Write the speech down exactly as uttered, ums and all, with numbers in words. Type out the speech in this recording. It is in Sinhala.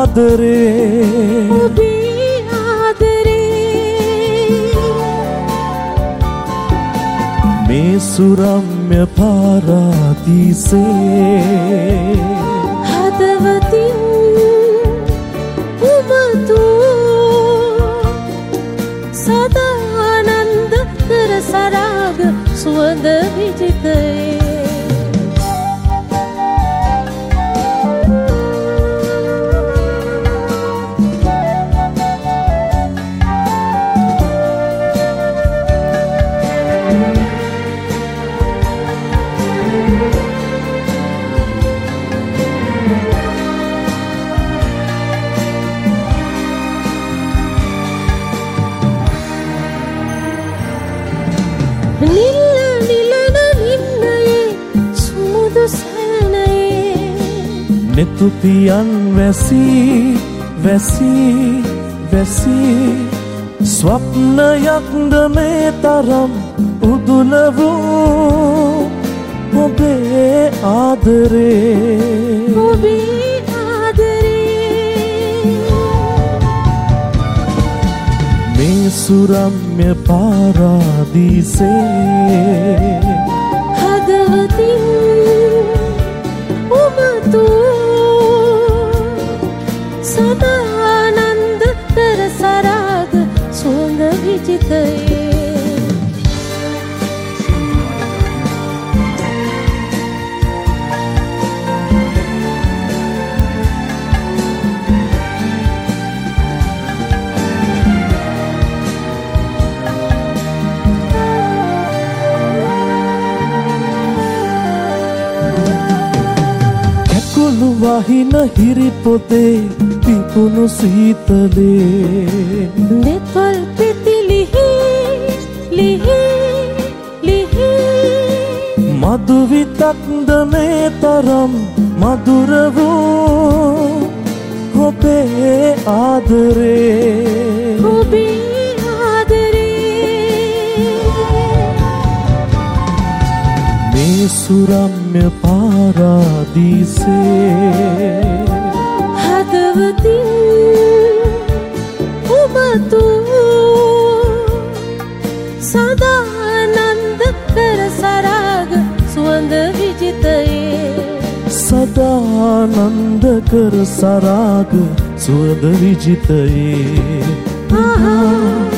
ආදරේ ඔබේ ආදරේ මේ සුරම්‍ය පාරාදීසේ හදවතින් උමතු සදානන්ද කර සරාග සුවඳ විජිතයේ netupian වැසී වැසී වැසී ස්වප්නයක්ද මේ තරම් උදුල වූ ඔබේ ආදරේ ඔබේ ආදරේ මේ සුරම්‍ය පාරාදීසේ හදවතින් උමතු සදානන්ද කර සරාග සුවඳ විජිතයේ කැකුළු වහින හිරි පොතේ පිපුණු සීතලේ දෙපල් පෙති ලිහි ලිහි ලිහි මధు විතක්ද මේ තරම් මధుර වූ ඔබේ ආදරේ ඔබේ ආදරේ මේ සුරම්‍ය පාරාදීසේ හදවතින් උමතු සදානන්ද කර සරාග සුවඳ විජිතයේ සදානන්ද කර සරාග සුවඳ විජිතයේ ආහා